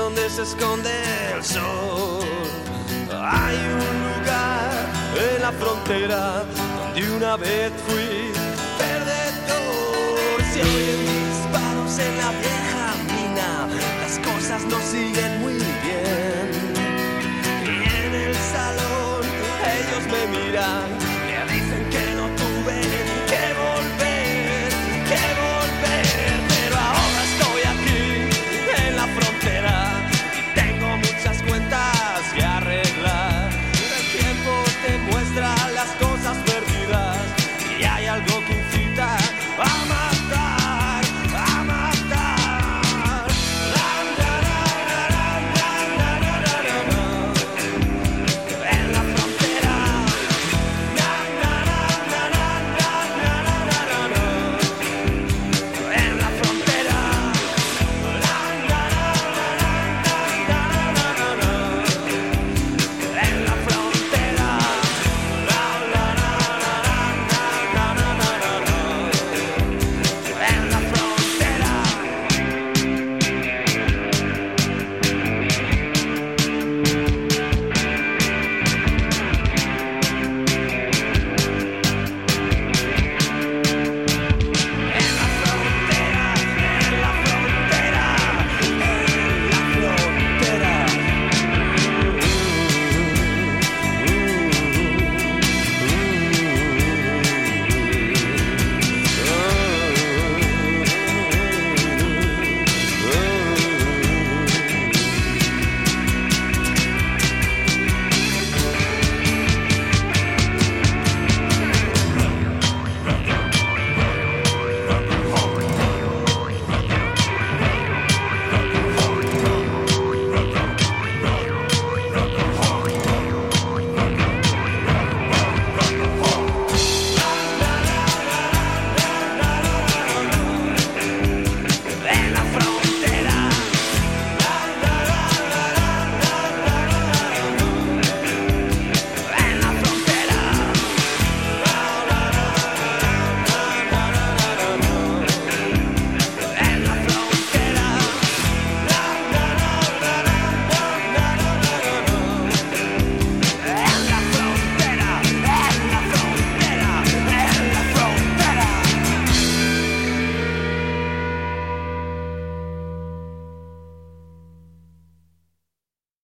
donde se esconde el sol. Hay un lugar en la frontera donde una vez fui perdedor. Se oyen disparos en la vieja mina, las cosas no siguen muy bien. Y en el salón ellos me miran